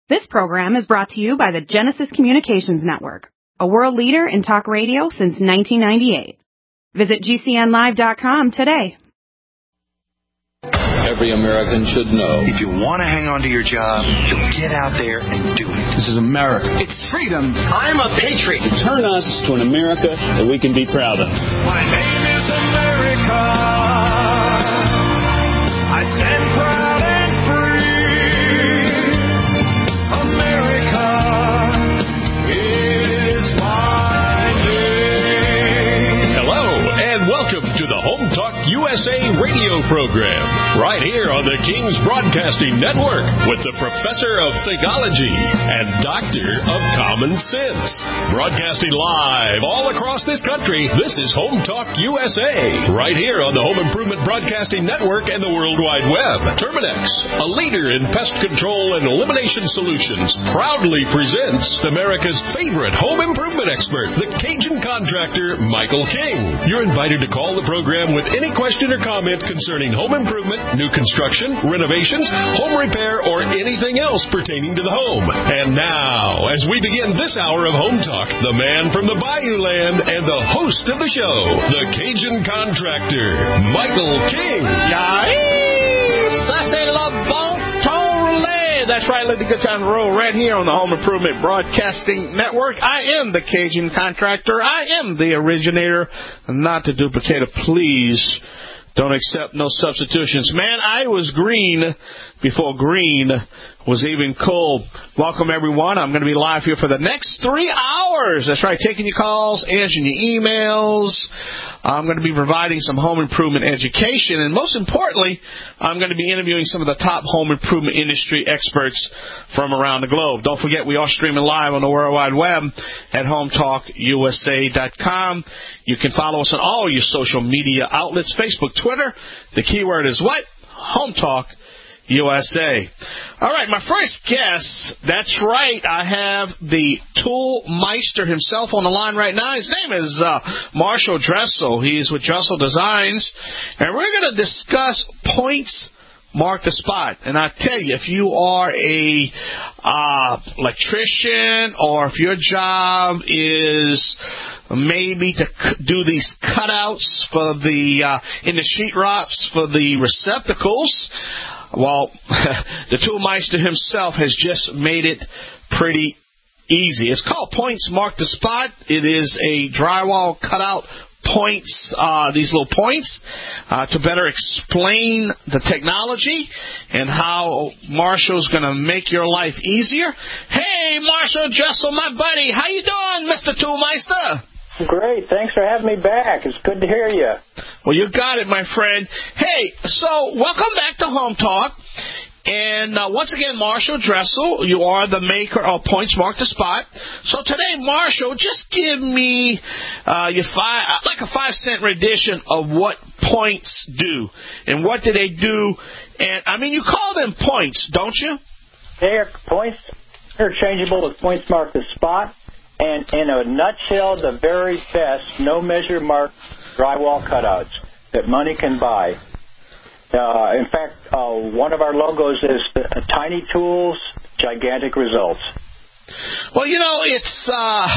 This program is brought to you by the Genesis Communications Network, a world leader in talk radio since 1998. Visit GCNlive.com today. Every American should know. If you want to hang on to your job, you'll get out there and do it. This is America. It's freedom. I'm a patriot. Turn us to an America that we can be proud of. My name is America. I stand proud and free. America is my name. Hello, and welcome to the Home Talk USA radio program, right here on the King's Broadcasting Network with the Professor of Theology and Doctor of Common Sense. Broadcasting live all across this country, this is Home Talk USA, right here on the Home Improvement Broadcasting Network and the World Wide Web. Terminex, a leader in pest control and elimination solutions, proudly presents America's favorite home improvement expert, the Cajun contractor, Michael King. You're invited to call the program with any question or comment concerning home improvement, new construction, renovations, home repair, or anything else pertaining to the home. And now, as we begin this hour of Home Talk, the man from the Bayou Land and the host of the show, the Cajun contractor, Michael King. That's right, let the good time roll right here on the Home Improvement Broadcasting Network. I am the Cajun contractor. I am the originator, not the duplicator. Please don't accept no substitutions. Man, I was green before green was even cool. Welcome, everyone. I'm going to be live here for the next 3 hours. That's right, taking your calls, answering your emails. I'm going to be providing some home improvement education. And most importantly, I'm going to be interviewing some of the top home improvement industry experts from around the globe. Don't forget, we are streaming live on the World Wide Web at HometalkUSA.com. You can follow us on all your social media outlets, Facebook, Twitter. The keyword is what? Home Talk USA. All right, my first guest, that's right, I have the tool meister himself on the line right now. His name is Marshall Dressel. He's with Dressel Designs, and we're going to discuss points mark the spot. And I tell you, if you are a electrician, or if your job is maybe to do these cutouts for the in the sheetrocks for the receptacles, well, the toolmeister himself has just made it pretty easy. It's called Points Mark the Spot. It is a drywall cutout points, these little points, to better explain the technology and how Marshall's going to make your life easier. Hey, Marshall Dressel, my buddy. How you doing, Mr. Toolmeister? Great. Thanks for having me back. It's good to hear you. Well, you got it, my friend. Hey, so welcome back to Home Talk. And once again, Marshall Dressel, you are the maker of Points Mark the Spot. So today, Marshall, just give me your like a 5-cent rendition of what points do and what do they do. And I mean, you call them points, don't you? They are points interchangeable with Points Mark the Spot. And in a nutshell, the very best no-measure mark drywall cutouts that money can buy. In fact, one of our logos is Tiny Tools, Gigantic Results. Well, you know, it's,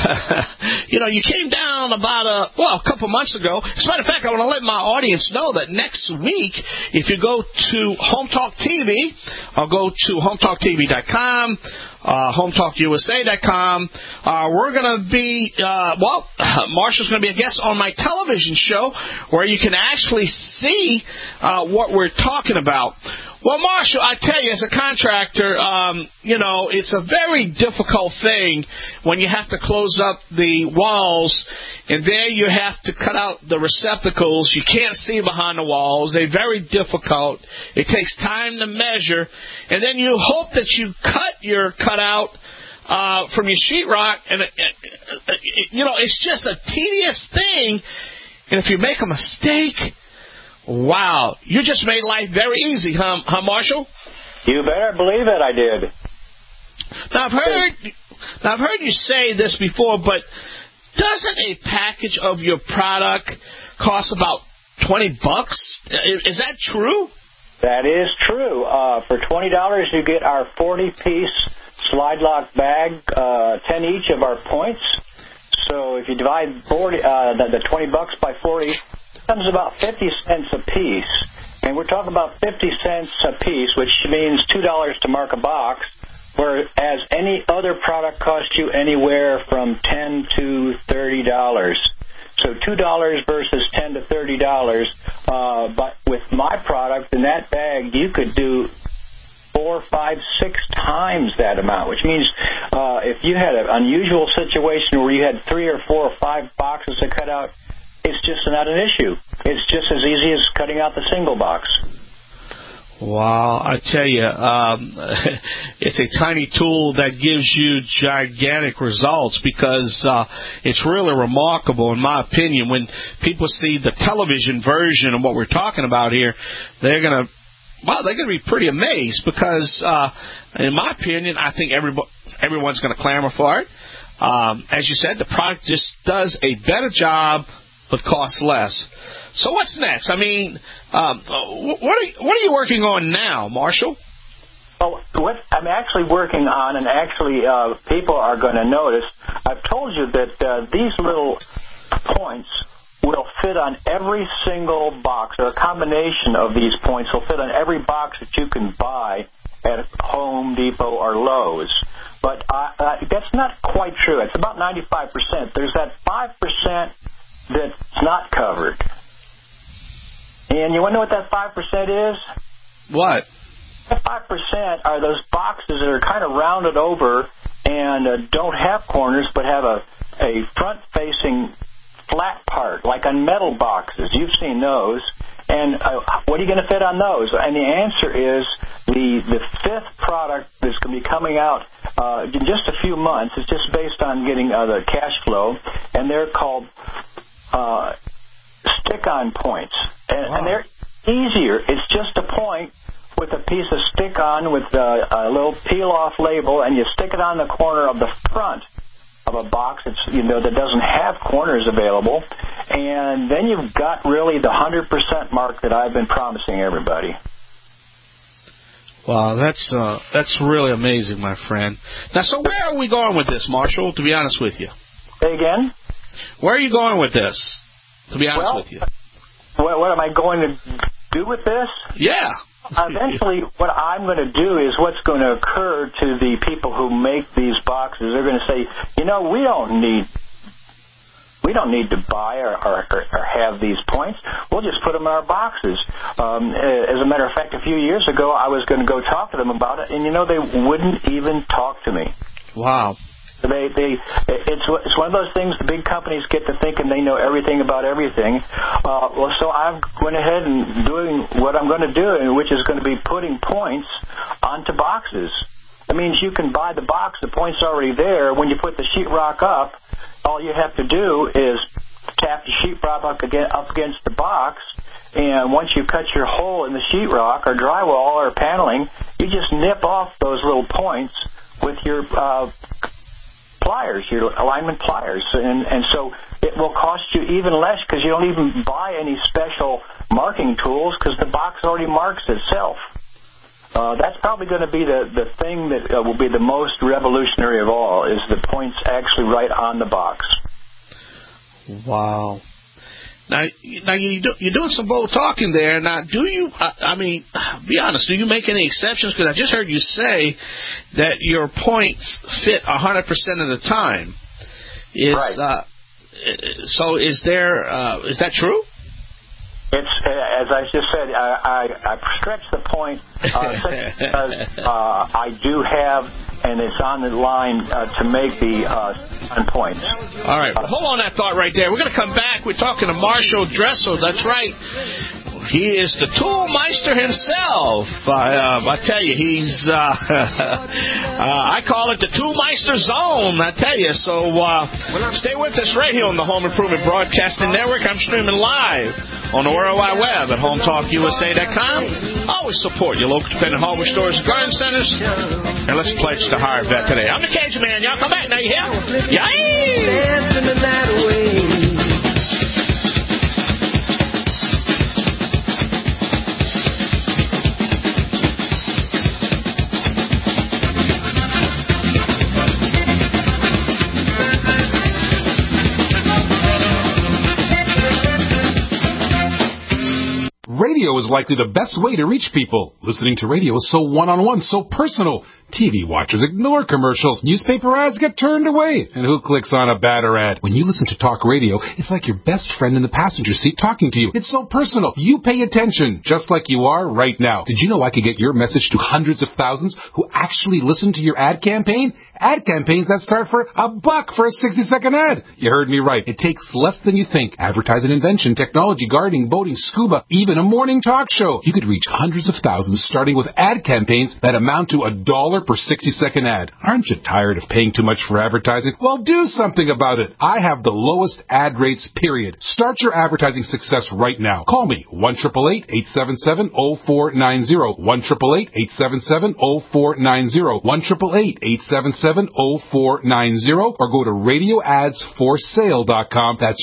you came down about a couple months ago. As a matter of fact, I want to let my audience know that next week, if you go to Home Talk TV, or go to HomeTalkTV.com, HomeTalkUSA.com, we're going to be, Marshall's going to be a guest on my television show where you can actually see what we're talking about. Well, Marshall, I tell you, as a contractor, it's a very difficult thing when you have to close up the walls, and there you have to cut out the receptacles. You can't see behind the walls. They're very difficult. It takes time to measure, and then you hope that you cut your cutout from your sheetrock, and it's just a tedious thing. And if you make a mistake, wow, you just made life very easy, huh, Marshall? You better believe it, I did. Now, I've heard you say this before, but doesn't a package of your product cost about $20? Is that true? That is true. For $20, you get our 40-piece slide lock bag, 10 each of our points. So if you divide the $20 by 40, it comes about 50 cents a piece. And we're talking about 50 cents a piece, which means $2 to mark a box, whereas any other product costs you anywhere from $10 to $30. So $2 versus $10 to $30. But with my product in that bag, you could do 4, 5, 6 times that amount, which means if you had an unusual situation where you had 3 or 4 or 5 boxes to cut out, it's just not an issue. It's just as easy as cutting out the single box. Wow, I tell you, it's a tiny tool that gives you gigantic results because it's really remarkable, in my opinion. When people see the television version of what we're talking about here, they're going to be pretty amazed because, in my opinion, I think everyone's going to clamor for it. As you said, the product just does a better job but costs less. So what's next? I mean, what are you working on now, Marshall? Well, what I'm actually working on, and actually people are going to notice, I've told you that these little points will fit on every single box, or a combination of these points will fit on every box that you can buy at Home Depot or Lowe's. But that's not quite true. It's about 95%. There's that 5% that's not covered. And you want to know what that 5% is? What? That 5% are those boxes that are kind of rounded over and don't have corners but have a front-facing flat part, like on metal boxes. You've seen those. And what are you going to fit on those? And the answer is the fifth product that's going to be coming out in just a few months. It's just based on getting the cash flow, and they're called stick-on points. And they're easier. It's just a point with a piece of stick-on with a little peel-off label, and you stick it on the corner of the front of a box that doesn't have corners available, and then you've got really the 100% mark that I've been promising everybody. Wow, that's really amazing, my friend. Now, so where are we going with this, Marshall, to be honest with you? Say again? Where are you going with this, to be honest with you? What am I going to do with this? Yeah. Eventually, what I'm going to do is what's going to occur to the people who make these boxes. They're going to say, we don't need to buy or have these points. We'll just put them in our boxes. As a matter of fact, a few years ago, I was going to go talk to them about it, and they wouldn't even talk to me. Wow. It's one of those things the big companies get to thinking they know everything about everything. So I'm going ahead and doing what I'm going to do, which is going to be putting points onto boxes. That means you can buy the box, the point's already there. When you put the sheetrock up, all you have to do is tap the sheetrock up against the box, and once you cut your hole in the sheetrock or drywall or paneling, you just nip off those little points with your pliers, your alignment pliers, and so it will cost you even less because you don't even buy any special marking tools because the box already marks itself. That's probably going to be the thing that will be the most revolutionary of all, is the points actually right on the box. Wow. Now you're doing some bold talking there. Now, do you, be honest, do you make any exceptions? Because I just heard you say that your points fit 100% of the time. Right. So is that true? It's, as I just said, I stretch the point because I do have, and it's on the line to make the points. All right. Hold on that thought right there. We're going to come back. We're talking to Marshall Dressel. That's right. He is the Toolmeister himself. I tell you, he's, I call it the Toolmeister Zone, I tell you. So stay with us right here on the Home Improvement Broadcasting Network. I'm streaming live on the World Wide Web at HomeTalkUSA.com. Always support your local independent hardware stores and garden centers. And let's pledge to hire a vet today. I'm the Cajun Man. Y'all come back now, you hear? Yay! radio is likely the best way to reach people. Listening to radio is so one-on-one, so personal. TV watchers ignore commercials. Newspaper ads get turned away. And who clicks on a banner ad? When you listen to talk radio, it's like your best friend in the passenger seat talking to you. It's so personal. You pay attention, just like you are right now. Did you know I could get your message to hundreds of thousands who actually listen to your ad campaign? Ad campaigns that start for $1 for a 60-second ad. You heard me right. It takes less than you think. Advertise an invention, technology, gardening, boating, scuba, even a morning talk show. You could reach hundreds of thousands starting with ad campaigns that amount to $1 per 60-second ad. Aren't you tired of paying too much for advertising? Well, do something about it. I have the lowest ad rates, period. Start your advertising success right now. Call me, 1-888-877-0490, 1-888-877-0490, 1-888-877-0490, or go to radioadsforsale.com. That's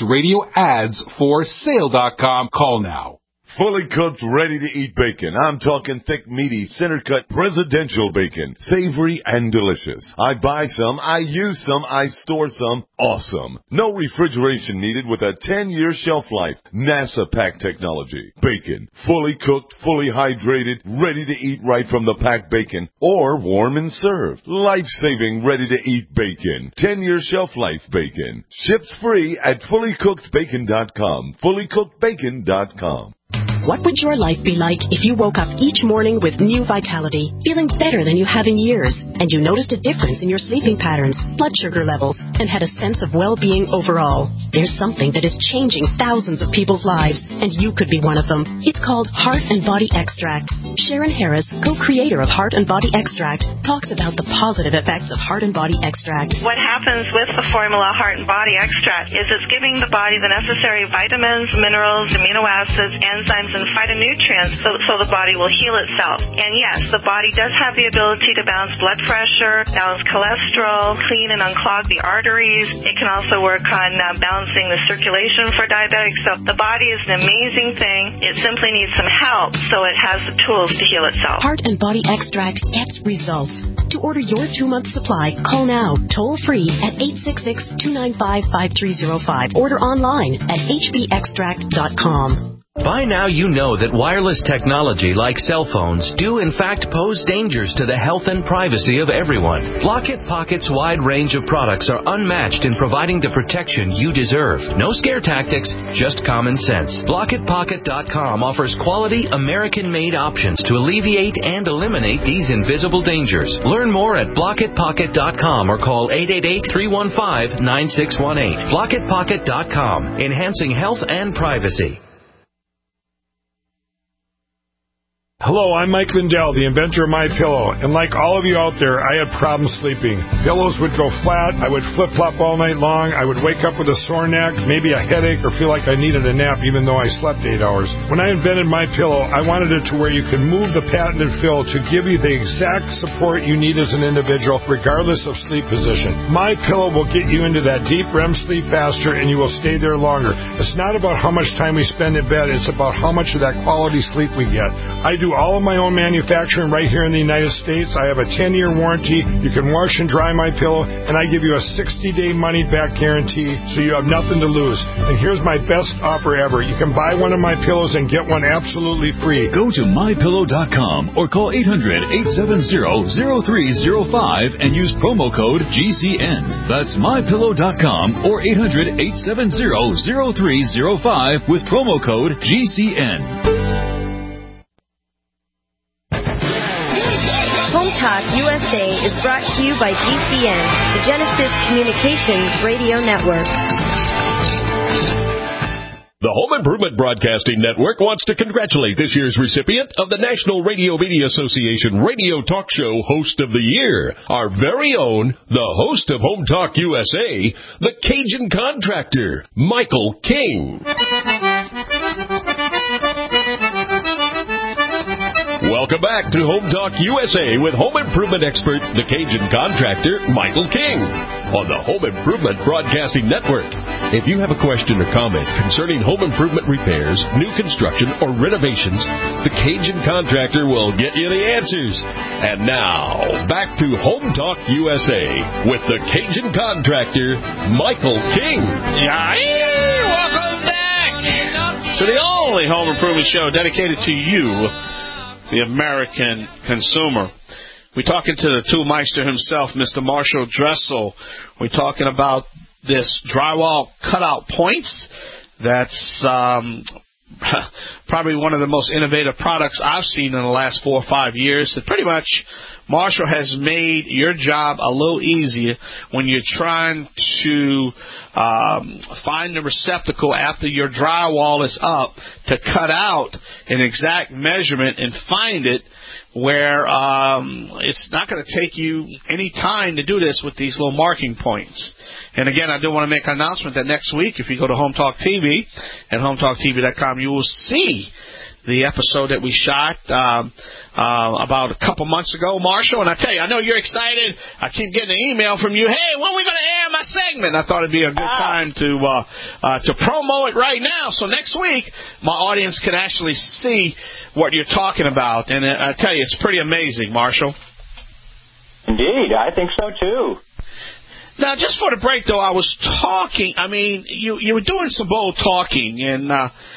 radioadsforsale.com. Call now. Fully cooked, ready-to-eat bacon. I'm talking thick, meaty, center-cut presidential bacon. Savory and delicious. I buy some, I use some, I store some. Awesome. No refrigeration needed with a 10-year shelf life. NASA pack technology. Bacon. Fully cooked, fully hydrated, ready to eat right from the packed bacon. Or warm and served. Life-saving, ready-to-eat bacon. 10-year shelf life bacon. Ships free at fullycookedbacon.com. Fullycookedbacon.com. What would your life be like if you woke up each morning with new vitality, feeling better than you have in years, and you noticed a difference in your sleeping patterns, blood sugar levels, and had a sense of well-being overall? There's something that is changing thousands of people's lives, and you could be one of them. It's called Heart and Body Extract. Sharon Harris, co-creator of Heart and Body Extract, talks about the positive effects of Heart and Body Extract. What happens with the formula Heart and Body Extract is it's giving the body the necessary vitamins, minerals, amino acids, enzymes, and phytonutrients so the body will heal itself. And yes, the body does have the ability to balance blood pressure, balance cholesterol, clean and unclog the arteries. It can also work on balancing the circulation for diabetics. So the body is an amazing thing. It simply needs some help so it has the tools to heal itself. Heart and Body Extract gets results. To order your 2-month supply, call now, toll free at 866-295-5305. Order online at hbextract.com. By now you know that wireless technology like cell phones do in fact pose dangers to the health and privacy of everyone. Block-It Pocket's wide range of products are unmatched in providing the protection you deserve. No scare tactics, just common sense. BlockItPocket.com offers quality American-made options to alleviate and eliminate these invisible dangers. Learn more at BlockItPocket.com or call 888-315-9618. BlockItPocket.com, enhancing health and privacy. Hello, I'm Mike Lindell, the inventor of MyPillow, and like all of you out there, I had problems sleeping. Pillows would go flat, I would flip-flop all night long, I would wake up with a sore neck, maybe a headache, or feel like I needed a nap even though I slept 8 hours. When I invented MyPillow, I wanted it to where you could move the patented fill to give you the exact support you need as an individual, regardless of sleep position. MyPillow will get you into that deep REM sleep faster, and you will stay there longer. It's not about how much time we spend in bed, it's about how much of that quality sleep we get. I do all of my own manufacturing right here in the United States. I have a 10-year warranty. You can wash and dry my pillow, and I give you a 60-day money-back guarantee, so you have nothing to lose. And here's my best offer ever. You can buy one of my pillows and get one absolutely free. Go to MyPillow.com or call 800-870-0305 and use promo code GCN. That's MyPillow.com or 800-870-0305 with promo code GCN. Home Talk USA is brought to you by GCN, the Genesis Communications Radio Network. The Home Improvement Broadcasting Network wants to congratulate this year's recipient of the National Radio Media Association Radio Talk Show Host of the Year, our very own, the host of Home Talk USA, the Cajun Contractor, Michael King. Welcome back to Home Talk USA with home improvement expert, the Cajun Contractor, Michael King, on the Home Improvement Broadcasting Network. If you have a question or comment concerning home improvement repairs, new construction, or renovations, the Cajun Contractor will get you the answers. And now, back to Home Talk USA with the Cajun Contractor, Michael King. Yeah, welcome back. to the only home improvement show dedicated to you, the American consumer. We're talking to the toolmeister himself, Mr. Marshall Dressel. We're talking about this drywall cutout points. That's probably one of the most innovative products I've seen in the last 4 or 5 years. That pretty much Marshall has made your job a little easier when you're trying to find the receptacle after your drywall is up to cut out an exact measurement and find it, where it's not going to take you any time to do this with these little marking points. And again, I do want to make an announcement that next week, if you go to Home Talk TV at HomeTalkTV.com, you will see the episode that we shot about a couple months ago, Marshall. And I tell you, I know you're excited. I keep getting an email from you, hey, when are we going to air my segment? I thought it'd be a good time to promo it right now. So next week, my audience can actually see what you're talking about. And I tell you, it's pretty amazing, Marshall. Indeed, I think so, too. Now, just for the break, though, I was talking. I mean, you were doing some bold talking, and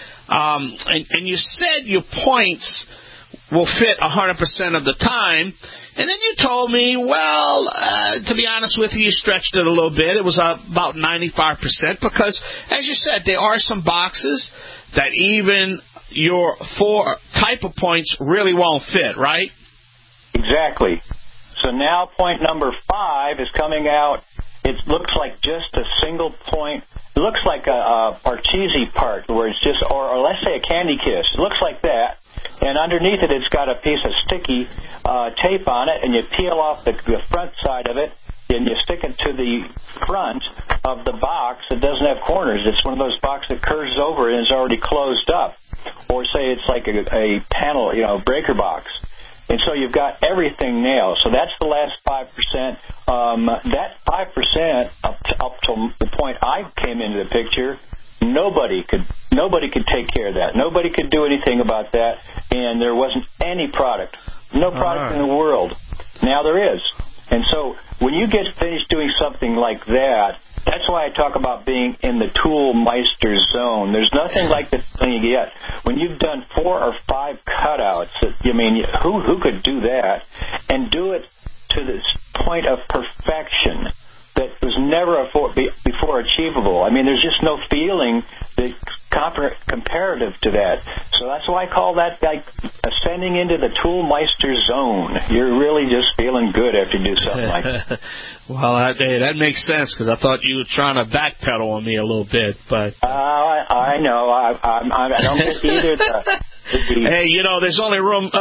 you said your points will fit 100% of the time. And then you told me, well, to be honest with you, you stretched it a little bit. It was about 95% because, as you said, there are some boxes that even your 4 type of points really won't fit, right? Exactly. So now point number 5 is coming out. It looks like just a single point. It looks like a Parcheesi part where it's just, or let's say a Candy Kiss. It looks like that. And underneath it, it's got a piece of sticky tape on it, and you peel off the front side of it, and you stick it to the front of the box. It doesn't have corners. It's one of those boxes that curves over and is already closed up. Or say it's like a panel, breaker box. And so you've got everything nailed. So that's the last 5%. That 5%, up to the point I came into the picture, nobody could take care of that. Nobody could do anything about that, and there wasn't any product. No product in the world. Now there is. And so when you get finished doing something like that, that's why I talk about being in the toolmeister zone. There's nothing like the feeling you get when you've done 4 or 5 cutouts. I mean, who could do that and do it to this point of perfection that was never before achievable? I mean, there's just no feeling that comparative to that. So that's why I call that like ascending into the toolmeister zone. You're really just feeling good after you do something like that. Well, that makes sense because I thought you were trying to backpedal on me a little bit, but I know I don't get either. Hey, there's only room.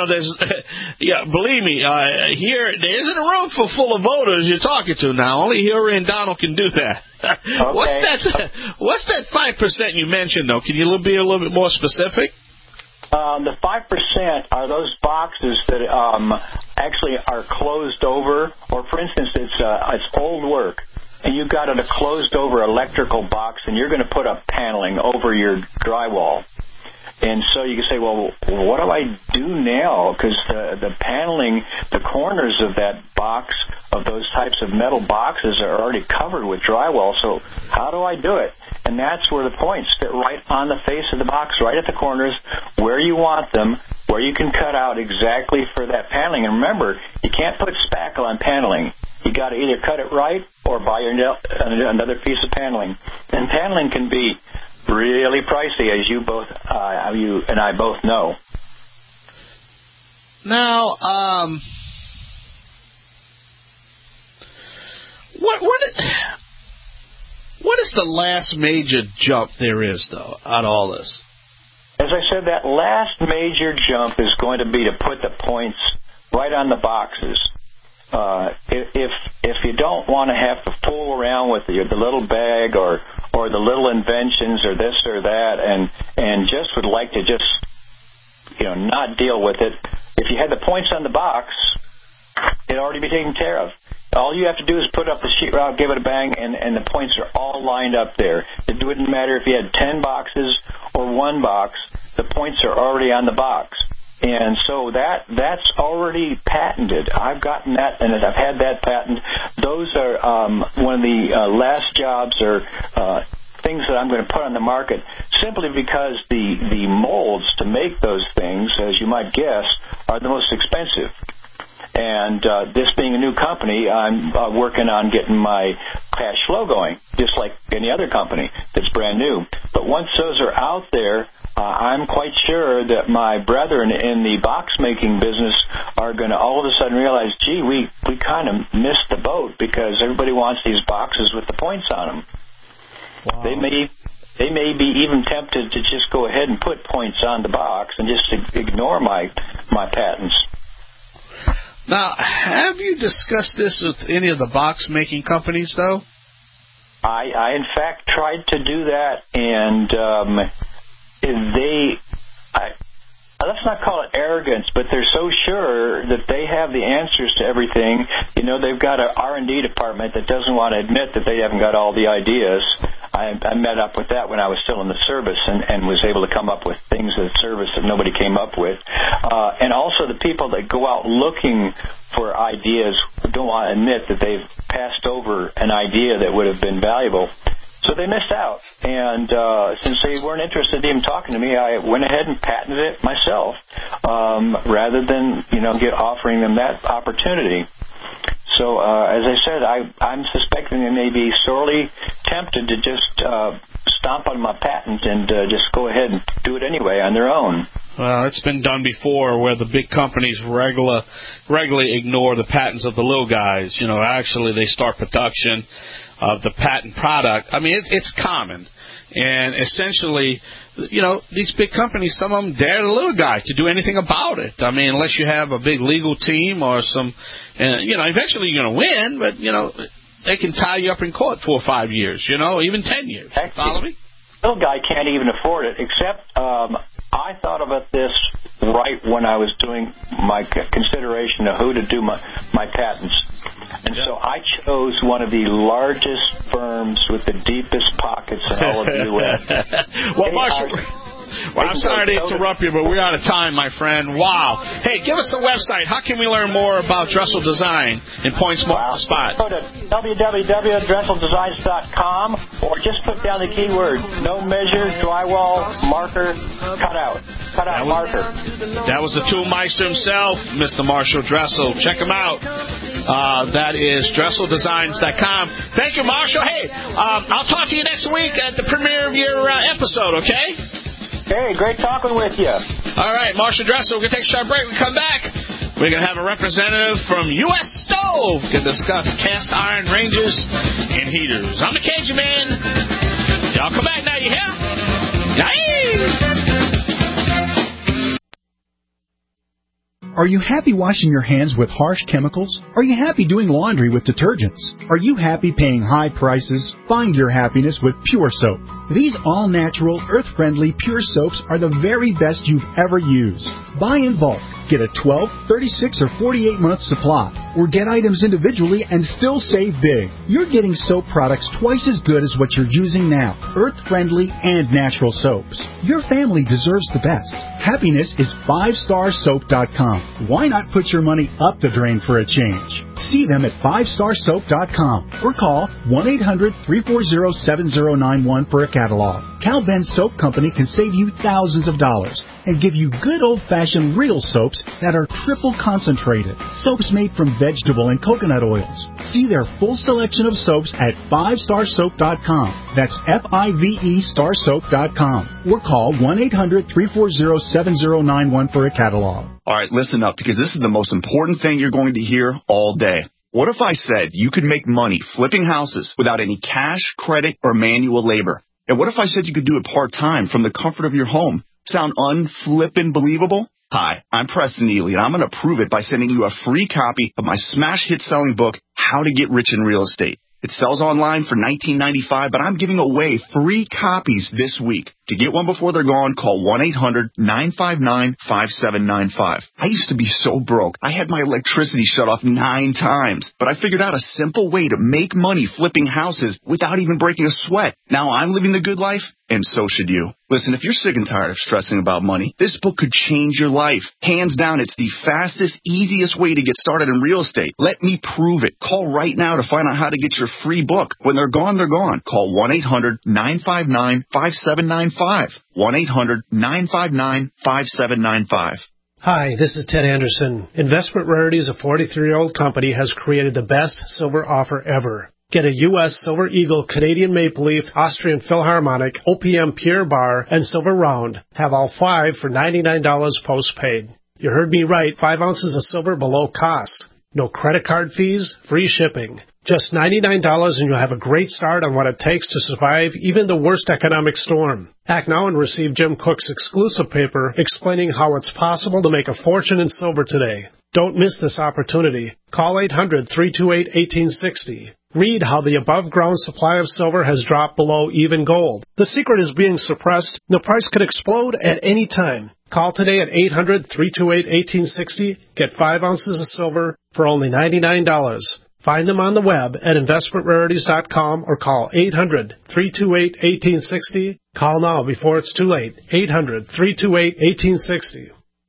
Believe me, here there isn't a room full of voters you're talking to now. Only Hillary and Donald can do that. Okay. What's that 5% you mentioned, though? Can you be a little bit more specific? The 5% are those boxes that actually are closed over, or for instance, it's old work, and you've got a closed over electrical box, and you're going to put up paneling over your drywall. And so you can say, well, what do I do now? Because the paneling, the corners of that box, of those types of metal boxes, are already covered with drywall. So how do I do it? And that's where the points fit right on the face of the box, right at the corners, where you want them, where you can cut out exactly for that paneling. And remember, you can't put spackle on paneling. You got to either cut it right or buy another piece of paneling. And paneling can be really pricey, as you and I both know. Now, what is the last major jump there is, though, out of all this? As I said, that last major jump is going to be to put the points right on the boxes. If you don't want to have to fool around with the little bag or the little inventions or this or that, and just would like to just not deal with it, if you had the points on the box, it'd already be taken care of. All you have to do is put up the sheetrock, give it a bang, and the points are all lined up there. It wouldn't matter if you had 10 boxes or 1 box. The points are already on the box. And so that's already patented. I've gotten that, and I've had that patent. Those are one of the last jobs are things that I'm going to put on the market simply because the molds to make those things, as you might guess, are the most expensive. And this being a new company, I'm working on getting my cash flow going, just like any other company that's brand new. But once those are out there, I'm quite sure that my brethren in the box-making business are going to all of a sudden realize, gee, we kind of missed the boat because everybody wants these boxes with the points on them. Wow. They may be even tempted to just go ahead and put points on the box and just ignore my patents. Now, have you discussed this with any of the box-making companies, though? I in fact, tried to do that, and let's not call it arrogance, but they're so sure that they have the answers to everything. You know, they've got an R&D department that doesn't want to admit that they haven't got all the ideas. I met up with that when I was still in the service and was able to come up with things in the service that nobody came up with. And also the people that go out looking for ideas don't want to admit that they've passed over an idea that would have been valuable. So they missed out. And since they weren't interested in even talking to me, I went ahead and patented it myself rather than, offering them that opportunity. So, as I said, I'm suspecting they may be sorely tempted to just stomp on my patent and just go ahead and do it anyway on their own. Well, it's been done before where the big companies regularly ignore the patents of the little guys. Actually they start production of the patent product. I mean, it's common. And essentially, these big companies, some of them dare the little guy to do anything about it. I mean, unless you have a big legal team or some, eventually you're going to win, but, they can tie you up in court 4 or 5 years, even 10 years. Actually, follow me? Little guy can't even afford it, except I thought about this right when I was doing my consideration of who to do my patents. And so I chose one of the largest firms with the deepest pockets in all of the U.S. Well, Marshall, I'm sorry to interrupt you, but we're out of time, my friend. Wow. Hey, give us a website. How can we learn more about Dressel Design in Point Spot? Go to www.dresseldesigns.com or just put down the keyword, no measure, drywall, marker, cutout marker. That was the toolmeister himself, Mr. Marshall Dressel. Check him out. That is DresselDesigns.com. Thank you, Marshall. Hey, I'll talk to you next week at the premiere of your episode, okay? Hey, great talking with you. All right, Marshall Dressel. We're going to take a short break. When we come back, we're going to have a representative from U.S. Stove to discuss cast iron ranges and heaters. I'm the Cajun Man. Y'all come back now, you hear? Yay! Are you happy washing your hands with harsh chemicals? Are you happy doing laundry with detergents? Are you happy paying high prices? Find your happiness with Pure Soap. These all-natural, earth-friendly Pure Soaps are the very best you've ever used. Buy in bulk. Get a 12, 36, or 48-month supply. Or get items individually and still save big. You're getting soap products twice as good as what you're using now. Earth-friendly and natural soaps. Your family deserves the best. Happiness is 5starsoap.com. Why not put your money up the drain for a change? See them at 5starsoap.com or call 1-800-340-7091 for a catalog. Cal Ben Soap Company can save you thousands of dollars and give you good old-fashioned real soaps that are triple concentrated. Soaps made from vegetable and coconut oils. See their full selection of soaps at 5starsoap.com. That's F-I-V-E starsoap.com. Or call 1-800-340-7091 for a catalog. All right, listen up, because this is the most important thing you're going to hear all day. What if I said you could make money flipping houses without any cash, credit, or manual labor? And what if I said you could do it part-time from the comfort of your home? Sound unflippin' believable? Hi, I'm Preston Ely, and I'm going to prove it by sending you a free copy of my smash hit-selling book, How to Get Rich in Real Estate. It sells online for $19.95, but I'm giving away free copies this week. To get one before they're gone, call 1-800-959-5795. I used to be so broke. I had my electricity shut off 9 times, but I figured out a simple way to make money flipping houses without even breaking a sweat. Now I'm living the good life, and so should you. Listen, if you're sick and tired of stressing about money, this book could change your life. Hands down, it's the fastest, easiest way to get started in real estate. Let me prove it. Call right now to find out how to get your free book. When they're gone, they're gone. Call 1-800-959-5795. 1-800-959-5795. Hi, this is Ted Anderson. Investment Rarities, a 43-year-old company, has created the best silver offer ever. Get a U.S. Silver Eagle, Canadian Maple Leaf, Austrian Philharmonic, OPM Pure Bar, and Silver Round. Have all 5 for $99 post-paid. You heard me right, 5 ounces of silver below cost. No credit card fees, free shipping. Just $99 and you'll have a great start on what it takes to survive even the worst economic storm. Act now and receive Jim Cook's exclusive paper explaining how it's possible to make a fortune in silver today. Don't miss this opportunity. Call 800-328-1860. Read how the above-ground supply of silver has dropped below even gold. The secret is being suppressed. The price could explode at any time. Call today at 800-328-1860. Get 5 ounces of silver for only $99. Find them on the web at investmentrarities.com or call 800-328-1860. Call now before it's too late. 800-328-1860.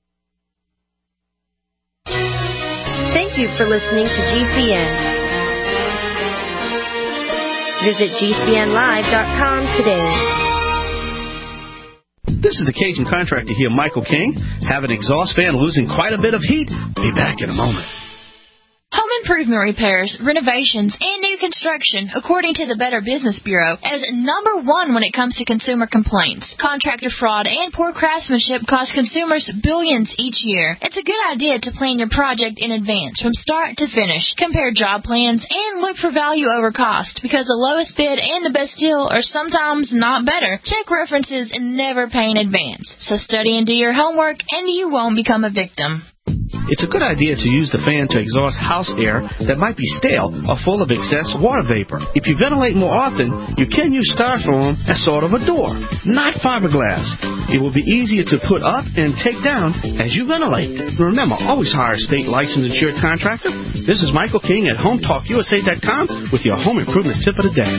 Thank you for listening to GCN. Visit GCNlive.com today. This is the Cajun contractor here, Michael King. Have an exhaust fan losing quite a bit of heat? Be back in a moment. Home improvement repairs, renovations, and new construction, according to the Better Business Bureau, as number 1 when it comes to consumer complaints. Contractor fraud and poor craftsmanship cost consumers billions each year. It's a good idea to plan your project in advance from start to finish. Compare job plans and look for value over cost, because the lowest bid and the best deal are sometimes not better. Check references and never pay in advance. So study and do your homework, and you won't become a victim. It's a good idea to use the fan to exhaust house air that might be stale or full of excess water vapor. If you ventilate more often, you can use styrofoam as sort of a door, not fiberglass. It will be easier to put up and take down as you ventilate. Remember, always hire a state licensed insured contractor. This is Michael King at HomeTalkUSA.com with your home improvement tip of the day.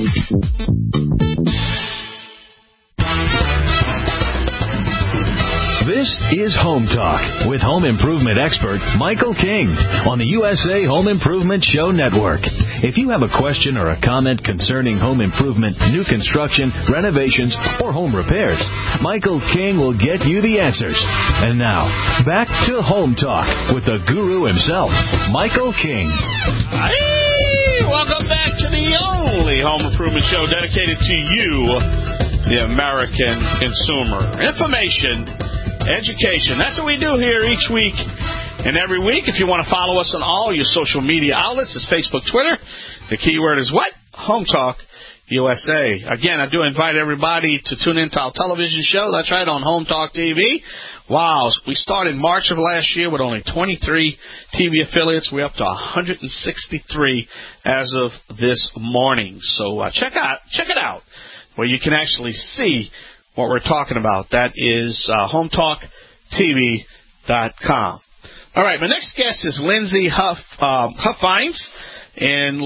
This is Home Talk with home improvement expert Michael King on the USA Home Improvement Show Network. If you have a question or a comment concerning home improvement, new construction, renovations, or home repairs, Michael King will get you the answers. And now, back to Home Talk with the guru himself, Michael King. Hey, welcome back to the only home improvement show dedicated to you, the American consumer. Information, education. That's what we do here each week and every week. If you want to follow us on all your social media outlets, it's Facebook, Twitter. The keyword is what? Home Talk USA. Again, I do invite everybody to tune into our television show. That's right, on Home Talk TV. Wow, we started March of last year with only 23 TV affiliates. We're up to 163 as of this morning. So check it out, where you can actually see what we're talking about. That is HomeTalkTV.com. All right, my next guest is Lindsay Huffines. And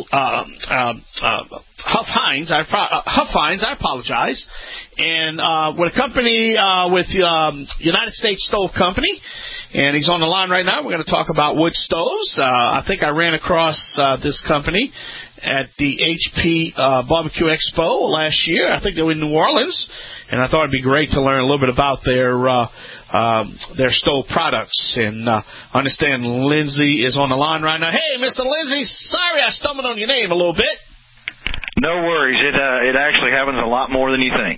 Huffines, I apologize. And with a company with United States Stove Company. And he's on the line right now. We're going to talk about wood stoves. I think I ran across this company at the HP Barbecue Expo last year. I think they were in New Orleans, and I thought it'd be great to learn a little bit about their stove products. And understand Lindsay is on the line right now. Hey, Mr. Lindsay, sorry I stumbled on your name a little bit. No worries. It actually happens a lot more than you think.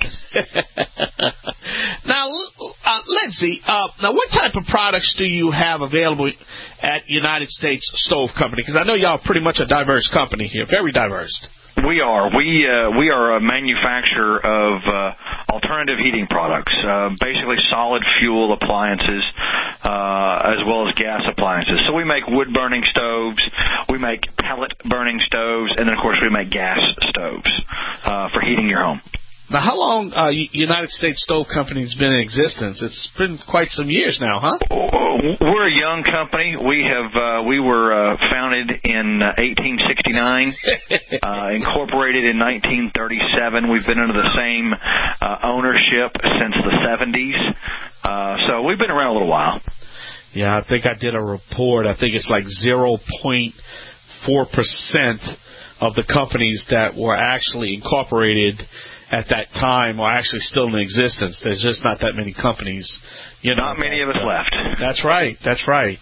Now, Lindsay, now what type of products do you have available at United States Stove Company? Because I know y'all are pretty much a diverse company here, very diverse. We are. We are a manufacturer of alternative heating products, basically solid fuel appliances, as well as gas appliances. So we make wood-burning stoves, we make pellet-burning stoves, and then, of course, we make gas stoves for heating your home. Now, how long United States Stove Company has been in existence? It's been quite some years now, huh? We're a young company. We were founded in 1869, incorporated in 1937. We've been under the same ownership since the 70s. So we've been around a little while. Yeah, I think I did a report. I think it's like 0.4% of the companies that were actually incorporated at that time are actually still in existence. There's just not that many companies. Not many of us left. That's right. That's right.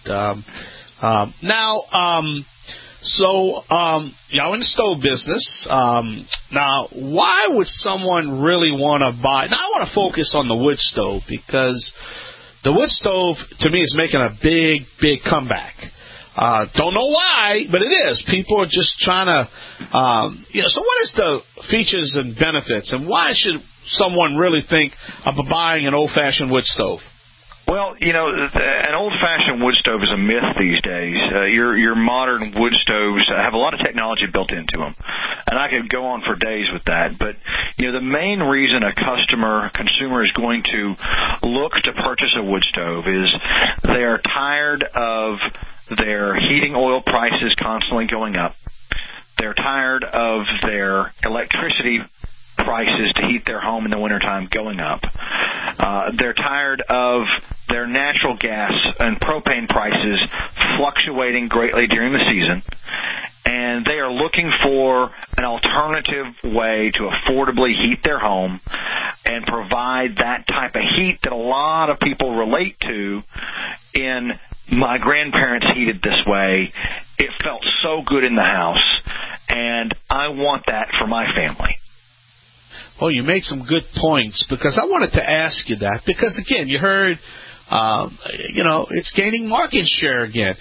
So y'all in the stove business. Now, why would someone really want to buy? Now, I want to focus on the wood stove because the wood stove, to me, is making a big, big comeback. Don't know why, but it is. People are just trying to, so what is the features and benefits, and why should someone really think of buying an old-fashioned wood stove? Well, an old-fashioned wood stove is a myth these days. Your modern wood stoves have a lot of technology built into them, and I could go on for days with that. But the main reason a consumer is going to look to purchase a wood stove is they are tired of their heating oil prices constantly going up. They're tired of their electricity prices to heat their home in the wintertime going up. They're tired of their natural gas and propane prices fluctuating greatly during the season. And they are looking for an alternative way to affordably heat their home and provide that type of heat that a lot of people relate to. In my grandparents heated this way. It felt so good in the house, and I want that for my family. Well, you made some good points, because I wanted to ask you that. Because, again, you heard, it's gaining market share again.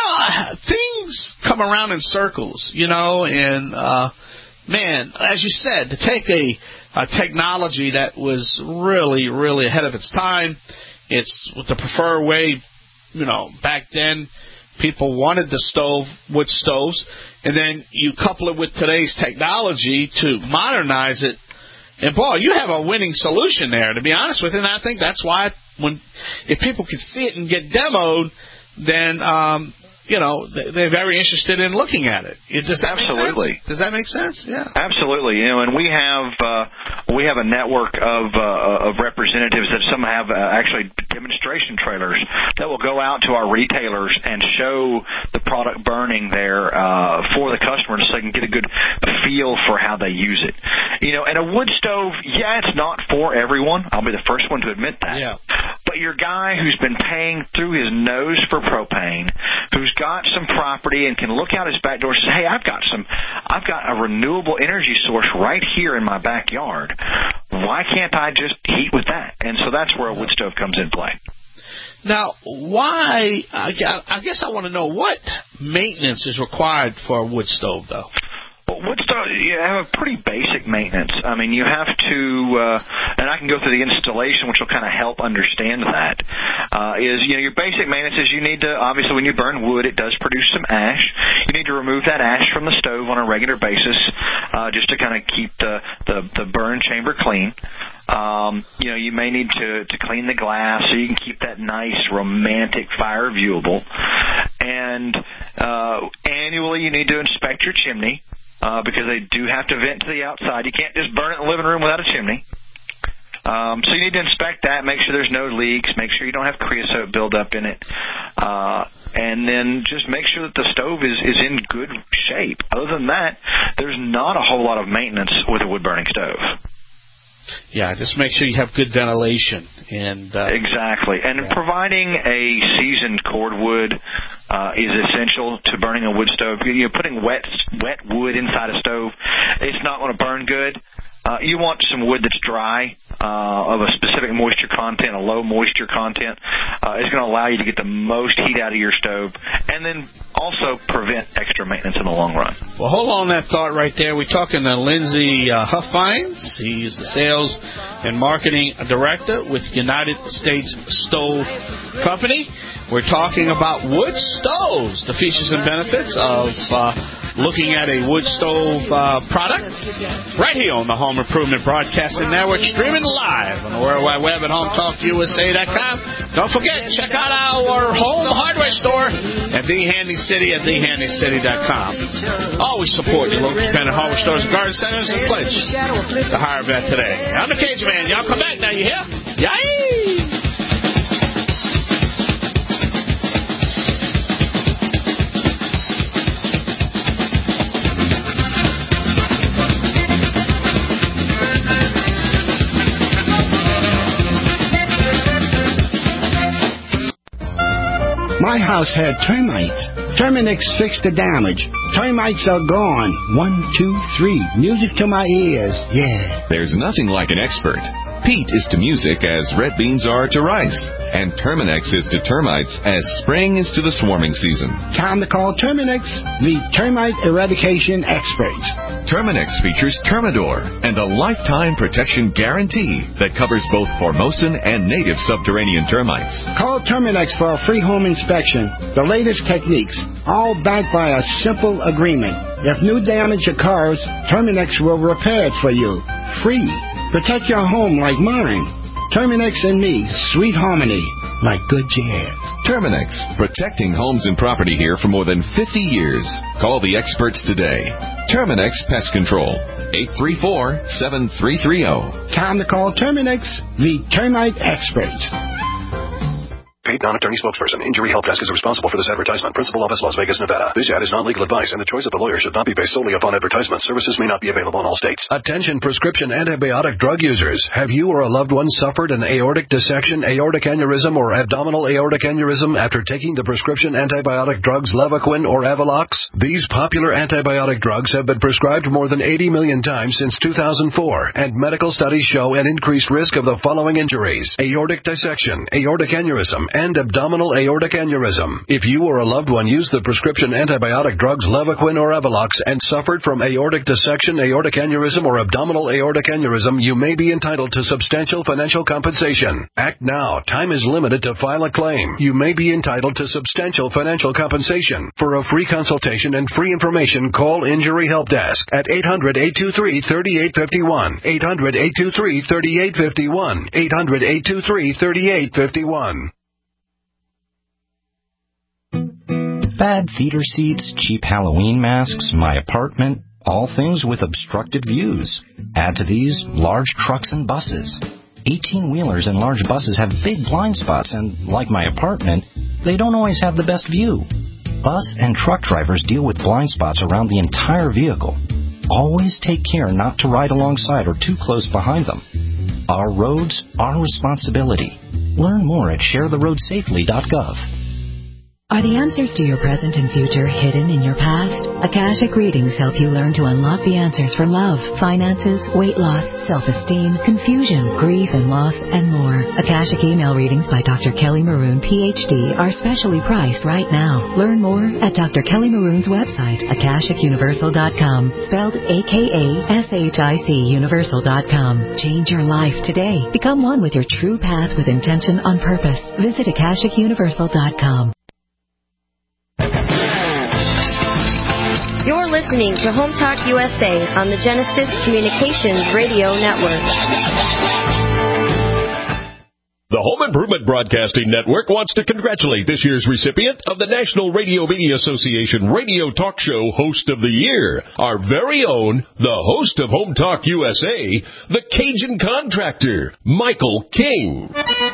Things come around in circles, and, man, as you said, to take a technology that was really, really ahead of its time, it's the preferred way. Back then, people wanted the wood stoves, and then you couple it with today's technology to modernize it, and boy, you have a winning solution there, to be honest with you. And I think that's why if people could see it and get demoed, then they're very interested in looking at it. Does that Absolutely. make sense? Does that make sense? Yeah. Absolutely. And we have a network of representatives that some have actually demonstration trailers that will go out to our retailers and show the product burning there for the customer so they can get a good feel for how they use it. And a wood stove, it's not for everyone. I'll be the first one to admit that. Yeah. But your guy who's been paying through his nose for propane, who's got some property and can look out his back door and say, hey, I've got a renewable energy source right here in my backyard. Why can't I just heat with that? And so that's where a wood stove comes in play. Now, why? I guess I want to know what maintenance is required for a wood stove, though. Well, wood stove, you have a pretty basic maintenance. I mean, you have to, and I can go through the installation, which will kind of help understand that. Your basic maintenance is you need to, obviously, when you burn wood, it does produce some ash. You need to remove that ash from the stove on a regular basis, just to kind of keep the burn chamber clean. You may need to clean the glass so you can keep that nice, romantic fire viewable. And annually, you need to inspect your chimney. Because they do have to vent to the outside. You can't just burn it in the living room without a chimney. So you need to inspect that, make sure there's no leaks, make sure you don't have creosote buildup in it, and then just make sure that the stove is in good shape. Other than that, there's not a whole lot of maintenance with a wood-burning stove. Yeah, just make sure you have good ventilation. And exactly. And providing a seasoned cordwood is essential to burning a wood stove. Putting wet wood inside a stove, it's not going to burn good. You want some wood that's dry, of a specific moisture content, a low moisture content. It's going to allow you to get the most heat out of your stove, and then also prevent extra maintenance in the long run. Well, hold on that thought right there. We're talking to Lindsay Huffines. He's the Sales and Marketing Director with United States Stove Company. We're talking about wood stoves, the features and benefits of looking at a wood stove product, right here on the Home Improvement Broadcasting Network, streaming live on the World Wide Web at HomeTalkUSA.com. Don't forget, check out our home hardware store at The Handy City at TheHandyCity.com. Always support your local independent hardware stores and garden centers and pledge to hire a vet today. I'm the Cajun Man. Y'all come back now, you hear? Yay! My house had termites. Terminix fixed the damage. Termites are gone. 1, 2, 3. Music to my ears. Yeah. There's nothing like an expert. Pete is to music as red beans are to rice. And Terminix is to termites as spring is to the swarming season. Time to call Terminix, the termite eradication experts. Terminix features Termidor and a lifetime protection guarantee that covers both Formosan and native subterranean termites. Call Terminix for a free home inspection. The latest techniques, all backed by a simple agreement. If new damage occurs, Terminix will repair it for you. Free. Protect your home like mine. Terminix and me, sweet harmony, like good jazz. Terminix, protecting homes and property here for more than 50 years. Call the experts today. Terminix Pest Control, 834-7330. Time to call Terminix, the termite experts. Paid non-attorney spokesperson. Injury Help Desk is responsible for this advertisement. Principal office, Las Vegas, Nevada. This ad is not legal advice, and the choice of the lawyer should not be based solely upon advertisements. Services may not be available in all states. Attention prescription antibiotic drug users. Have you or a loved one suffered an aortic dissection, aortic aneurysm, or abdominal aortic aneurysm after taking the prescription antibiotic drugs Levaquin or Avelox? These popular antibiotic drugs have been prescribed more than 80 million times since 2004, and medical studies show an increased risk of the following injuries: aortic dissection, aortic aneurysm, and abdominal aortic aneurysm. If you or a loved one used the prescription antibiotic drugs Levaquin or Avelox and suffered from aortic dissection, aortic aneurysm, or abdominal aortic aneurysm, you may be entitled to substantial financial compensation. Act now. Time is limited to file a claim. You may be entitled to substantial financial compensation. For a free consultation and free information, call Injury Help Desk at 800-823-3851. 800-823-3851. 800-823-3851. Bad theater seats, cheap Halloween masks, my apartment, all things with obstructed views. Add to these large trucks and buses. 18-wheelers and large buses have big blind spots, and like my apartment, they don't always have the best view. Bus and truck drivers deal with blind spots around the entire vehicle. Always take care not to ride alongside or too close behind them. Our roads, our responsibility. Learn more at sharetheroadsafely.gov. Are the answers to your present and future hidden in your past? Akashic readings help you learn to unlock the answers for love, finances, weight loss, self-esteem, confusion, grief and loss, and more. Akashic email readings by Dr. Kelly Maroon, Ph.D. are specially priced right now. Learn more at Dr. Kelly Maroon's website, AkashicUniversal.com, spelled AKASHIC Universal.com. Change your life today. Become one with your true path with intention on purpose. Visit AkashicUniversal.com. You're listening to Home Talk USA on the Genesis Communications Radio Network. The Home Improvement Broadcasting Network wants to congratulate this year's recipient of the National Radio Media Association Radio Talk Show Host of the Year, our very own, the host of Home Talk USA, the Cajun Contractor, Michael King.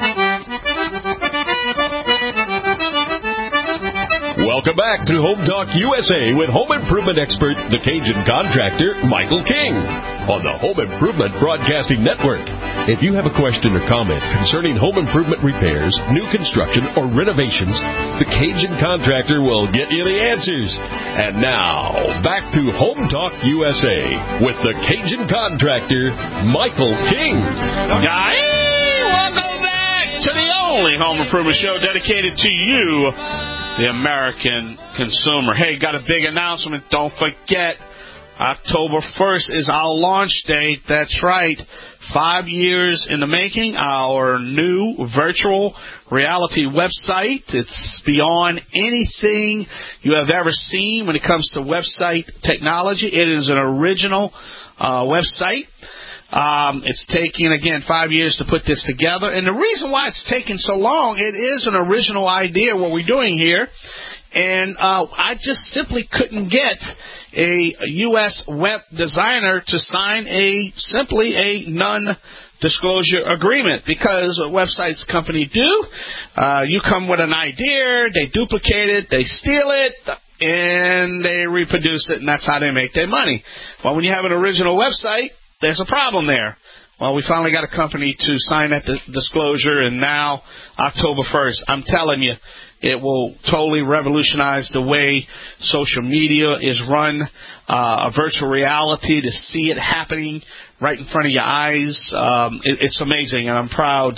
Welcome back to Home Talk USA with home improvement expert, the Cajun Contractor, Michael King, on the Home Improvement Broadcasting Network. If you have a question or comment concerning home improvement repairs, new construction, or renovations, the Cajun Contractor will get you the answers. And now, back to Home Talk USA with the Cajun Contractor, Michael King. Welcome back to the only home improvement show dedicated to you, the American consumer. Hey, got a big announcement. Don't forget, October 1st is our launch date. That's right. 5 years in the making. Our new virtual reality website. It's beyond anything you have ever seen when it comes to website technology. It is an original website. It's taken, again, 5 years to put this together. And the reason why it's taken so long, it is an original idea, what we're doing here. And I just simply couldn't get a U.S. web designer to sign simply a non-disclosure agreement, because what websites companies do, you come with an idea, they duplicate it, they steal it, and they reproduce it, and that's how they make their money. Well, when you have an original website, there's a problem there. Well, we finally got a company to sign that disclosure, and now October 1st, I'm telling you, it will totally revolutionize the way social media is run, a virtual reality, to see it happening right in front of your eyes. It's amazing, and I'm proud.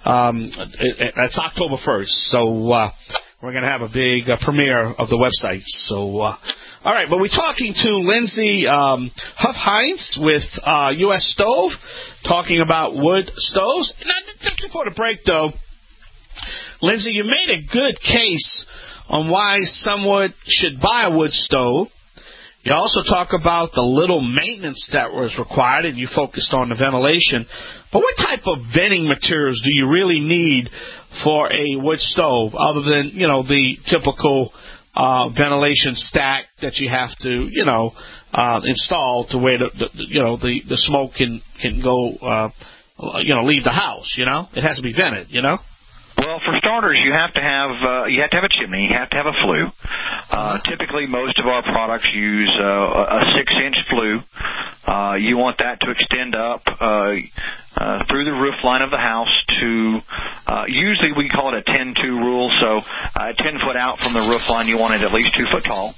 It's October 1st, so we're going to have a big premiere of the website. So, all right, but we're talking to Lindsay Huff-Heinz with U.S. Stove, talking about wood stoves. Now, just before the break, though, Lindsay, you made a good case on why someone should buy a wood stove. You also talk about the little maintenance that was required, and you focused on the ventilation. But what type of venting materials do you really need for a wood stove, other than, the typical ventilation stack that you have to, install to where the smoke can go, leave the house, It has to be vented, Well, for starters, you have to have a chimney. You have to have a flue. Typically, most of our products use a 6-inch flue. You want that to extend up through the roof line of the house to usually we call it a 10-2 rule. So 10 foot out from the roof line, you want it at least 2 foot tall,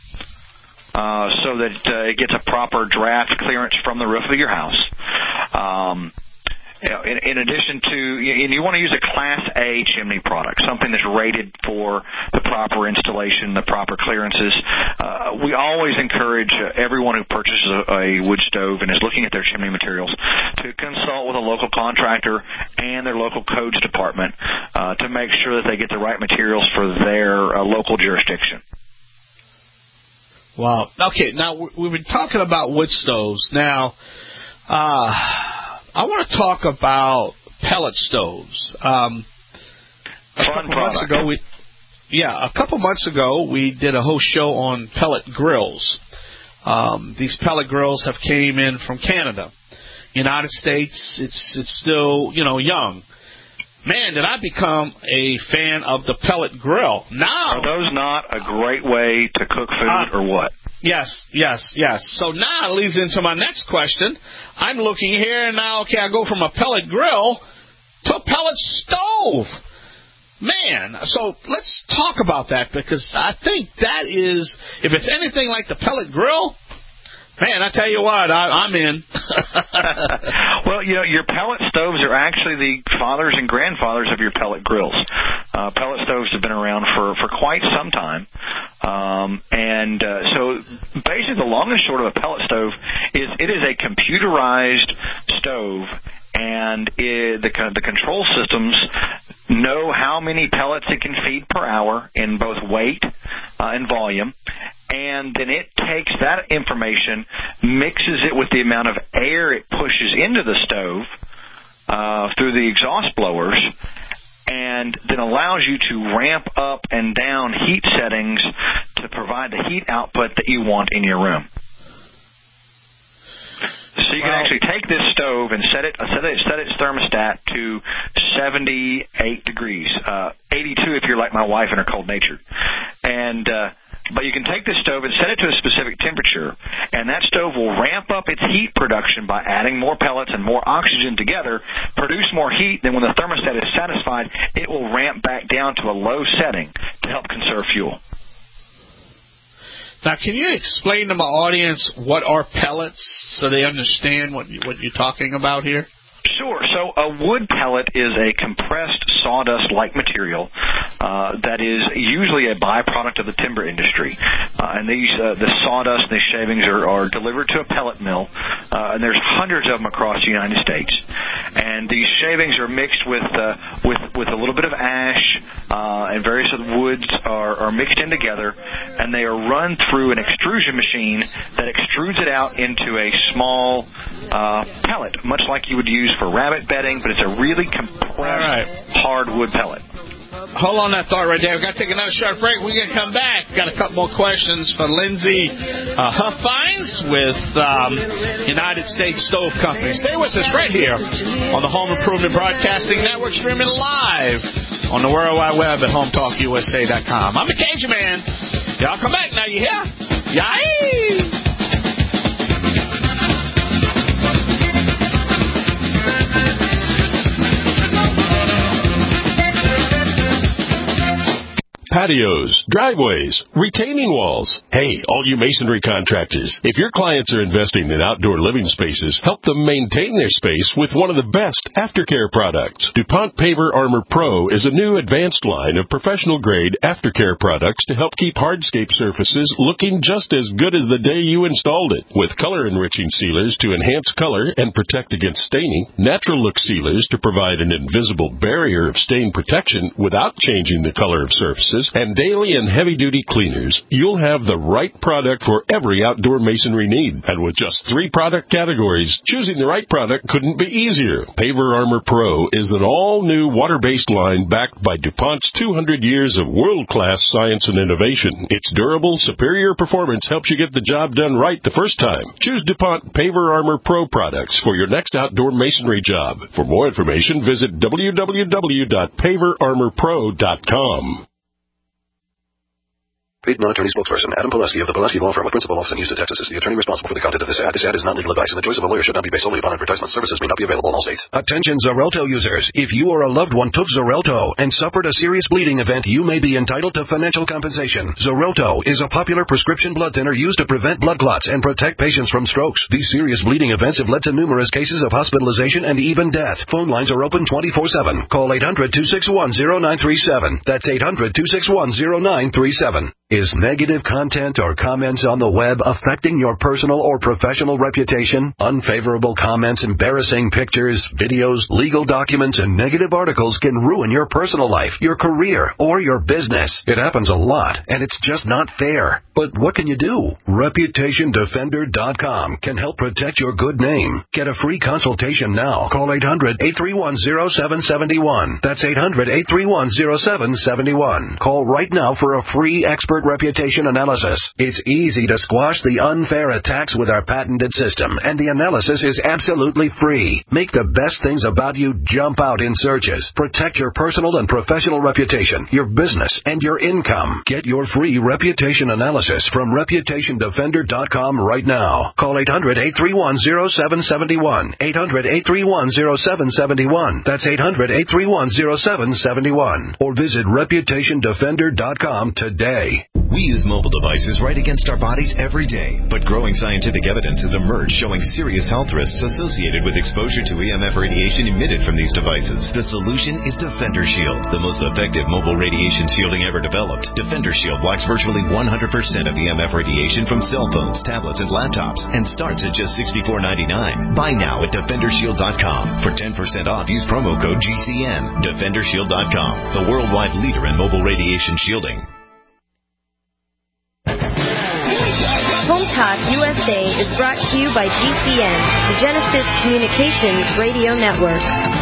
so that it gets a proper draft clearance from the roof of your house. In addition to, and you want to use a Class A chimney product, something that's rated for the proper installation, the proper clearances. We always encourage everyone who purchases a wood stove and is looking at their chimney materials to consult with a local contractor and their local codes department to make sure that they get the right materials for their local jurisdiction. Wow. Okay, now we've been talking about wood stoves. Now, I want to talk about pellet stoves. A couple months ago, we did a whole show on pellet grills. These pellet grills have came in from Canada. United States, it's still, young. Man, did I become a fan of the pellet grill. Now, are those not a great way to cook food or what? Yes. So now it leads into my next question. I'm looking here, and now, I go from a pellet grill to a pellet stove. Man, so let's talk about that, because I think that is, if it's anything like the pellet grill, man, I tell you what, I'm in. Well, your pellet stoves are actually the fathers and grandfathers of your pellet grills. Pellet stoves have been around for quite some time. So basically the long and short of a pellet stove is it is a computerized stove, and the control systems know how many pellets it can feed per hour in both weight and volume. And then it takes that information, mixes it with the amount of air it pushes into the stove through the exhaust blowers, and then allows you to ramp up and down heat settings to provide the heat output that you want in your room. So you can actually take this stove and set its thermostat to 78 degrees, 82 if you're like my wife and are cold-natured. But you can take this stove and set it to a specific temperature, and that stove will ramp up its heat production by adding more pellets and more oxygen together, produce more heat. Then when the thermostat is satisfied, it will ramp back down to a low setting to help conserve fuel. Now, can you explain to my audience what are pellets so they understand what you're talking about here? Sure. So a wood pellet is a compressed sawdust-like material that is usually a byproduct of the timber industry. And these the sawdust and these shavings are delivered to a pellet mill, and there's hundreds of them across the United States. And these shavings are mixed with a little bit of ash and various other woods are mixed in together, and they are run through an extrusion machine that extrudes it out into a small pellet, much like you would use for rabbit bedding, but it's a really compressed hardwood pellet. Hold on that thought right there. We've got to take another short break. We're going to come back. Got a couple more questions for Lindsay Huffines with United States Stove Company. Stay with us right here on the Home Improvement Broadcasting Network, streaming live on the World Wide Web at HomeTalkUSA.com. I'm the Cajun Man. Y'all come back now. You hear? Yay! Patios, driveways, retaining walls. Hey, all you masonry contractors, if your clients are investing in outdoor living spaces, help them maintain their space with one of the best aftercare products. DuPont Paver Armor Pro is a new advanced line of professional-grade aftercare products to help keep hardscape surfaces looking just as good as the day you installed it. With color-enriching sealers to enhance color and protect against staining, natural look sealers to provide an invisible barrier of stain protection without changing the color of surfaces, and daily and heavy-duty cleaners, you'll have the right product for every outdoor masonry need. And with just 3 product categories, choosing the right product couldn't be easier. Paver Armor Pro is an all-new water-based line backed by DuPont's 200 years of world-class science and innovation. Its durable, superior performance helps you get the job done right the first time. Choose DuPont Paver Armor Pro products for your next outdoor masonry job. For more information, visit www.paverarmorpro.com. Paid non-attorney spokesperson Adam Pileski of the Pileski Law Firm with principal office in Houston, Texas is the attorney responsible for the content of this ad. This ad is not legal advice, and the choice of a lawyer should not be based solely upon advertisement. Services may not be available in all states. Attention Xarelto users. If you or a loved one took Xarelto and suffered a serious bleeding event, you may be entitled to financial compensation. Xarelto is a popular prescription blood thinner used to prevent blood clots and protect patients from strokes. These serious bleeding events have led to numerous cases of hospitalization and even death. Phone lines are open 24/7. Call 800-261-0937. That's 800-261-0937. Is negative content or comments on the web affecting your personal or professional reputation? Unfavorable comments, embarrassing pictures, videos, legal documents, and negative articles can ruin your personal life, your career, or your business. It happens a lot, and it's just not fair. But what can you do? ReputationDefender.com can help protect your good name. Get a free consultation now. Call 800-831-0771. That's 800-831-0771. Call right now for a free expert reputation analysis. It's easy to squash the unfair attacks with our patented system, and the analysis is absolutely free. Make the best things about you jump out in searches. Protect your personal and professional reputation, your business, and your income. Get your free reputation analysis from ReputationDefender.com right now. Call 800-831-0771. 800-831-0771. That's 800-831-0771. Or visit ReputationDefender.com today. We use mobile devices right against our bodies every day, but growing scientific evidence has emerged showing serious health risks associated with exposure to EMF radiation emitted from these devices. The solution is Defender Shield, the most effective mobile radiation shielding ever developed. Defender Shield blocks virtually 100% of EMF radiation from cell phones, tablets, and laptops, and starts at just $64.99. Buy now at DefenderShield.com. For 10% off, use promo code GCN. DefenderShield.com, the worldwide leader in mobile radiation shielding. Home Talk USA is brought to you by GCN, the Genesis Communications Radio Network.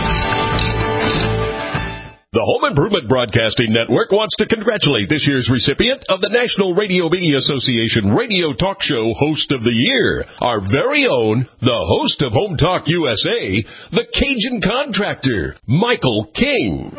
The Home Improvement Broadcasting Network wants to congratulate this year's recipient of the National Radio Media Association Radio Talk Show Host of the Year, our very own, the host of Home Talk USA, the Cajun Contractor, Michael King.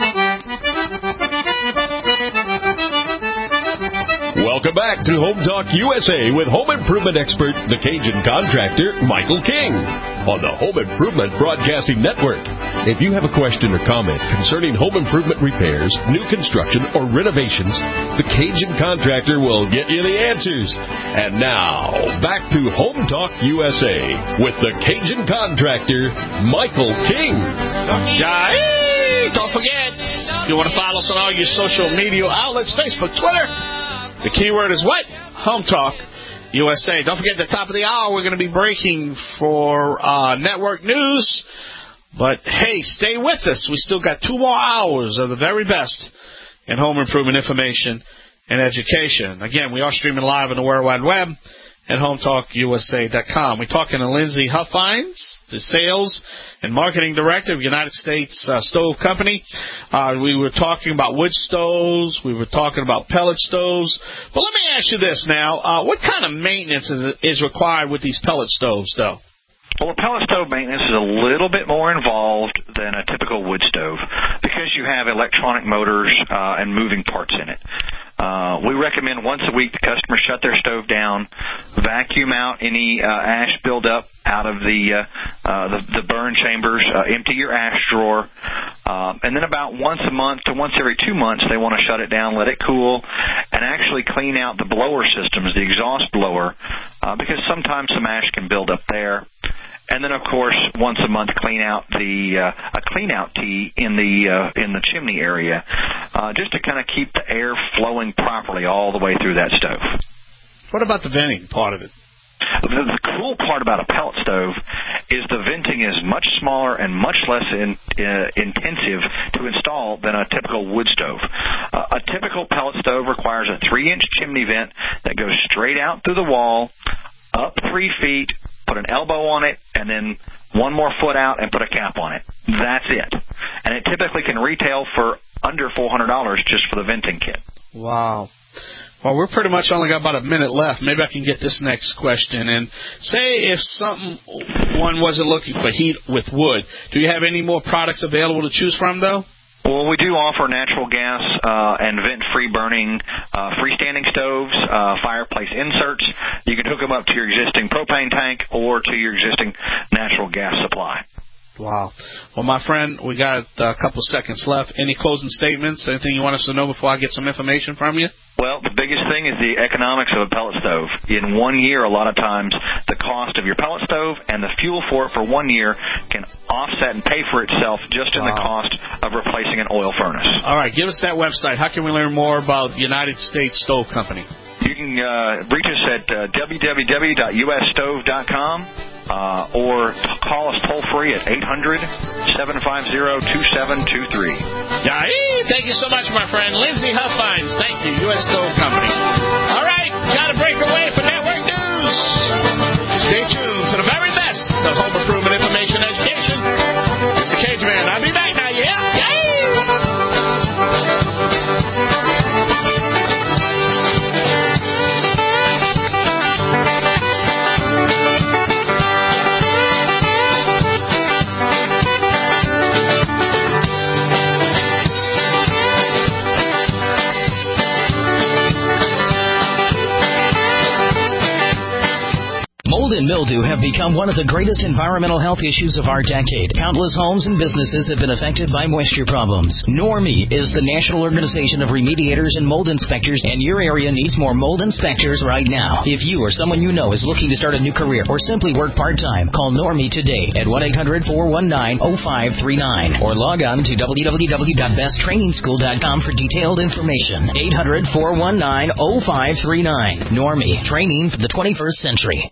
Welcome back to Home Talk USA with home improvement expert, the Cajun Contractor, Michael King, on the Home Improvement Broadcasting Network. If you have a question or comment concerning home improvement repairs, new construction, or renovations, the Cajun Contractor will get you the answers. And now, back to Home Talk USA with the Cajun Contractor, Michael King. Don't forget, If you want to follow us on all your social media outlets, Facebook, Twitter, the keyword is what? Home Talk USA. Don't forget, at the top of the hour, we're going to be breaking for network news. But, hey, stay with us. We still got 2 more hours of the very best in home improvement information and education. Again, we are streaming live on the World Wide Web at HometalkUSA.com. We're talking to Lindsay Huffines, the Sales and Marketing Director of United States Stove Company. We were talking about wood stoves. We were talking about pellet stoves. But let me ask you this now. What kind of maintenance is required with these pellet stoves, though? Well, a pellet stove maintenance is a little bit more involved than a typical wood stove because you have electronic motors and moving parts in it. We recommend once a week the customer shut their stove down, vacuum out any ash buildup out of the burn chambers, empty your ash drawer, and then about once a month to once every 2 months they want to shut it down, let it cool, and actually clean out the blower systems, the exhaust blower, because sometimes some ash can build up there. And then, of course, once a month, clean out a clean-out tee in the chimney area, just to kind of keep the air flowing properly all the way through that stove. What about the venting part of it? The cool part about a pellet stove is the venting is much smaller and much less intensive to install than a typical wood stove. A typical pellet stove requires a 3-inch chimney vent that goes straight out through the wall, up 3 feet, put an elbow on it, and then 1 more foot out and put a cap on it. That's it. And it typically can retail for under $400 just for the venting kit. Wow. Well, we're pretty much only got about a minute left. Maybe I can get this next question. And say if one wasn't looking for heat with wood, do you have any more products available to choose from, though? Well, we do offer natural gas and vent-free burning freestanding stoves, fireplace inserts. You can hook them up to your existing propane tank or to your existing natural gas supply. Wow. Well, my friend, we got a couple seconds left. Any closing statements? Anything you want us to know before I get some information from you? Well, the biggest thing is the economics of a pellet stove. In 1 year, a lot of times, the cost of your pellet stove and the fuel for it for 1 year can offset and pay for itself just in the cost of replacing an oil furnace. All right, give us that website. How can we learn more about the United States Stove Company? You can reach us at www.usstove.com or call us toll-free at 800-750-2723. Yeah, thank you so much, my friend. Lindsay Huffines, thank you, U.S. Stove Company. All right, got to break away for network news. Stay tuned for the very best of home improvement information and education. It's the Cage Man. I'll be back now, yeah? Mold and mildew have become one of the greatest environmental health issues of our decade. Countless homes and businesses have been affected by moisture problems. NORMI is the National Organization of Remediators and Mold Inspectors, and your area needs more mold inspectors right now. If you or someone you know is looking to start a new career or simply work part-time, call NORMI today at 1-800-419-0539 or log on to www.besttrainingschool.com for detailed information. 800-419-0539. NORMI, training for the 21st century.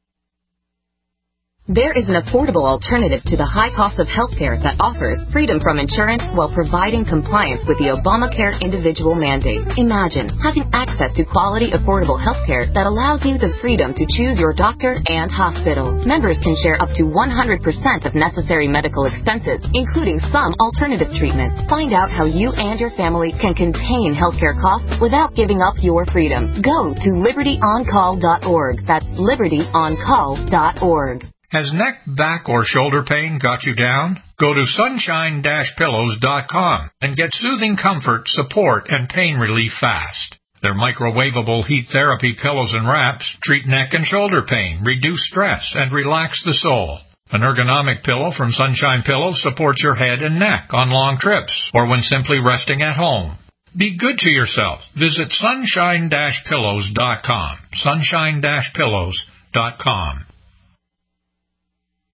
There is an affordable alternative to the high cost of healthcare that offers freedom from insurance while providing compliance with the Obamacare individual mandate. Imagine having access to quality, affordable healthcare that allows you the freedom to choose your doctor and hospital. Members can share up to 100% of necessary medical expenses, including some alternative treatments. Find out how you and your family can contain healthcare costs without giving up your freedom. Go to libertyoncall.org. That's libertyoncall.org. Has neck, back, or shoulder pain got you down? Go to sunshine-pillows.com and get soothing comfort, support, and pain relief fast. Their microwavable heat therapy pillows and wraps treat neck and shoulder pain, reduce stress, and relax the soul. An ergonomic pillow from Sunshine Pillows supports your head and neck on long trips or when simply resting at home. Be good to yourself. Visit sunshine-pillows.com. Sunshine-pillows.com.